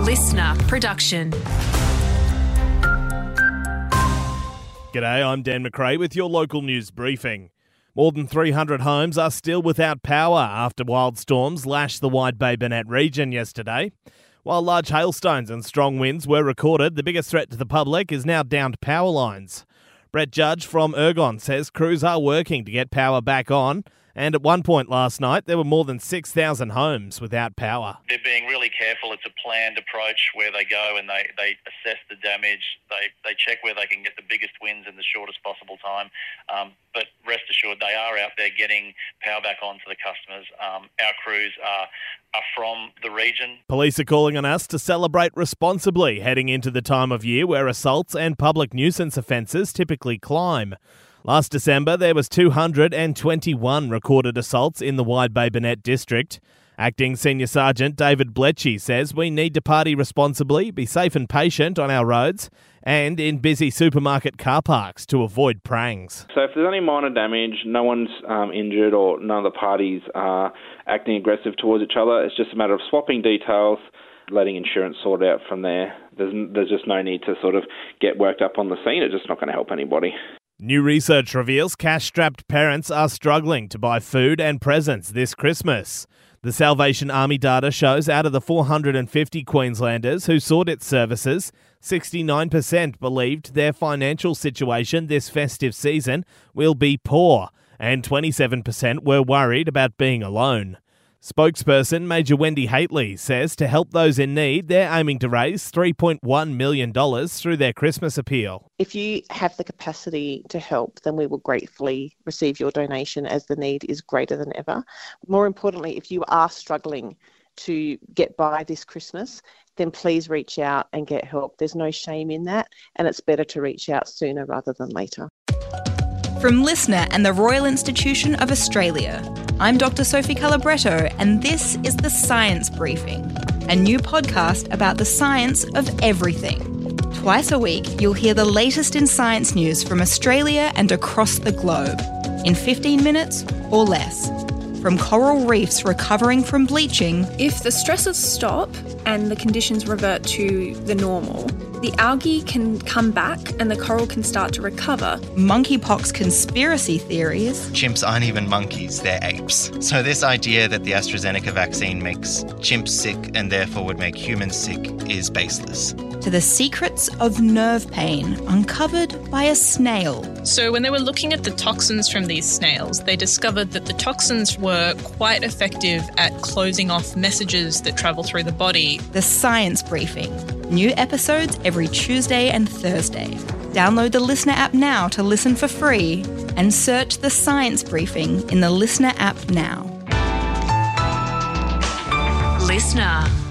Listener production. G'day, I'm Dan McRae with your local news briefing. More than 300 homes are still without power after wild storms lashed the Wide Bay Burnett region yesterday. While large hailstones and strong winds were recorded, the biggest threat to the public is now downed power lines. Brett Judge from Ergon says crews are working to get power back on, and at one point last night there were more than 6,000 homes without power. They're being really careful. It's a planned approach where they go and they assess the damage. They check where they can get the biggest wins in the shortest possible time. But rest assured, they are out there getting power back on to the customers. Our crews are from the region. Police are calling on us to celebrate responsibly heading into the time of year where assaults and public nuisance offences typically climb. Last December, there was 221 recorded assaults in the Wide Bay Burnett district. Acting Senior Sergeant David Bletchy says we need to party responsibly, be safe and patient on our roads and in busy supermarket car parks to avoid prangs. So if there's any minor damage, no one's injured or none of the parties are acting aggressive towards each other, it's just a matter of swapping details, letting insurance sort it out from there. There's just no need to sort of get worked up on the scene. It's just not going to help anybody. New research reveals cash-strapped parents are struggling to buy food and presents this Christmas. The Salvation Army data shows out of the 450 Queenslanders who sought its services, 69% believed their financial situation this festive season will be poor, and 27% were worried about being alone. Spokesperson Major Wendy Haitley says to help those in need, they're aiming to raise $3.1 million through their Christmas appeal. If you have the capacity to help, then we will gratefully receive your donation as the need is greater than ever. More importantly, if you are struggling to get by this Christmas, then please reach out and get help. There's no shame in that, and it's better to reach out sooner rather than later. From Listener and the Royal Institution of Australia, I'm Dr. Sophie Calabretto, and this is The Science Briefing, a new podcast about the science of everything. Twice a week, you'll hear the latest in science news from Australia and across the globe, in 15 minutes or less. From coral reefs recovering from bleaching. If the stresses stop and the conditions revert to the normal, the algae can come back and the coral can start to recover. Monkeypox conspiracy theories. Chimps aren't even monkeys, they're apes. So this idea that the AstraZeneca vaccine makes chimps sick and therefore would make humans sick is baseless. To the secrets of nerve pain uncovered by a snail. So when they were looking at the toxins from these snails, they discovered that the toxins were quite effective at closing off messages that travel through the body. The Science Briefing. New episodes every Tuesday and Thursday. Download the Listener app now to listen for free and search The Science Briefing in the Listener app now. Listener.